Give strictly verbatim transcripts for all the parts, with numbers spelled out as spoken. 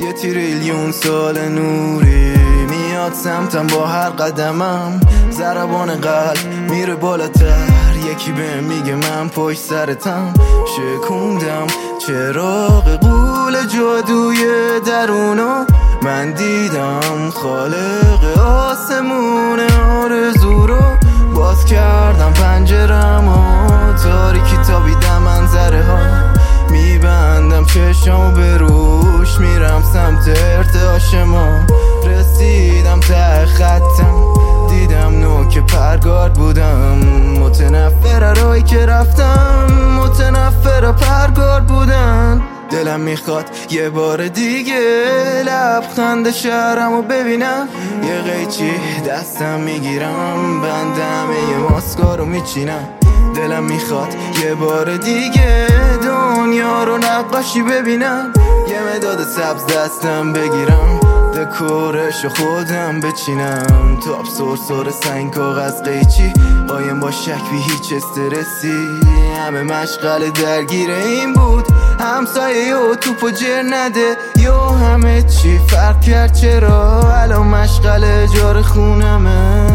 یه تریلیون سال نوری میاد سمتم با هر قدمم، ضربان قلب میره بالاتر، یکی به میگه من پشت سرتم. شکوندم چراغ قول جادوی درونو، من دیدم خالق آسمون آرزو رو. باز کردم پنجرم و تاریکی تابیدم منظره ها، میبندم چشمو به روش، میرم سمت ارتعاش ما. رسیدم ته خطم، دیدم نوک پرگار بودم، متنفر رایی که رفتم، متنفر پرگار بودن. دلم میخواد یه بار دیگه لبخند شهرمو ببینم، یه قیچی دستم میگیرم، بندم یه ماسکارو میچینم. دلم میخواد یه بار دیگه دنیا رو نقاشی ببینم، یه مداد سبز دستم بگیرم، دکورشو خودم بچینم. تاب سرسر سنگ کاغذ قیچی، قایم با شک بی هیچ استرسی، همه مشغل درگیر این بود، همسایه و توپ و جر نده یا همه چی فرق کرد. چرا الان مشغل اجاره خونمه؟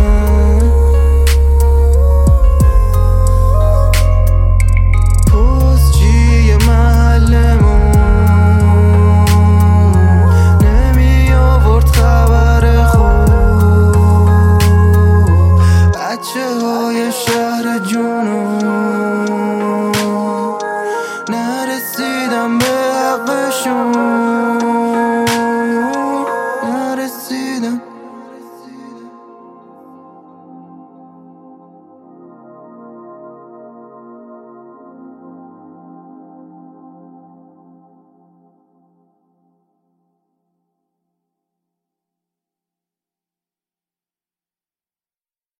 پوزچی محلمون نمی آورد خبر خوب، بچه های شهر جنوب